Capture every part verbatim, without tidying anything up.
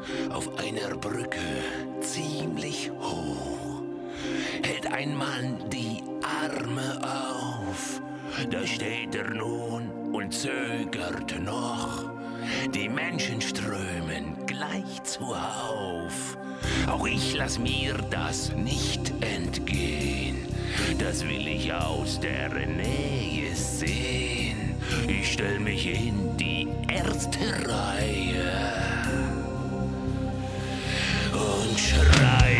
auf einer Brücke ziemlich hoch hält ein Mann die Arme auf. Da steht er nun und zögert noch. Die Menschen strömen gleich zuhauf. Auch ich lass mir das nicht entgehen. Das will ich aus der Nähe sehen. Ich stell mich in die erste Reihe und schreie.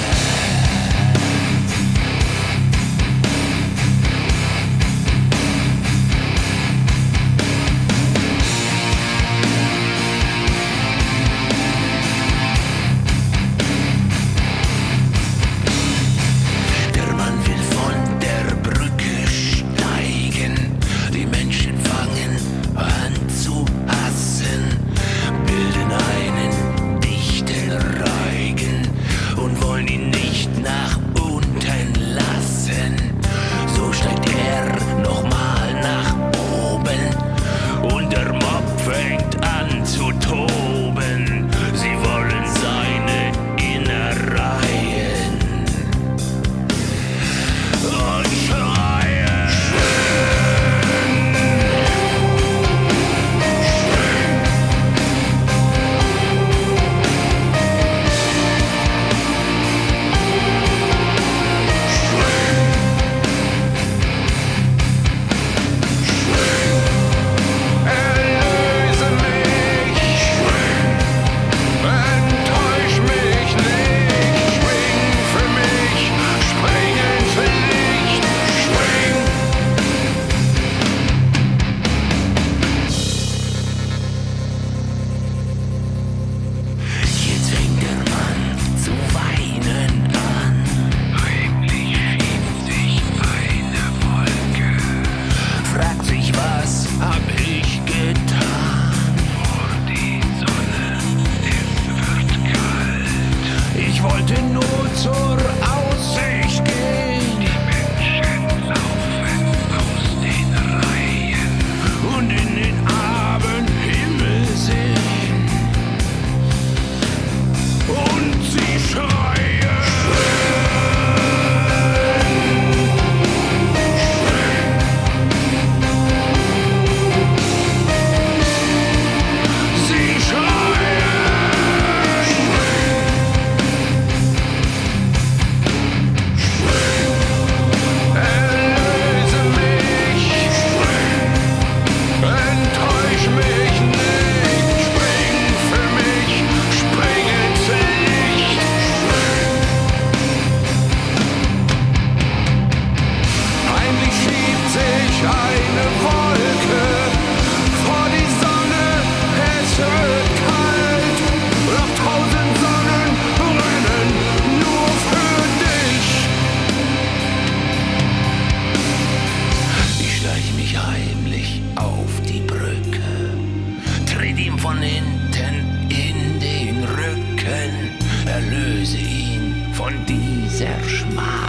Von hinten in den Rücken, erlöse ihn von dieser Schmach.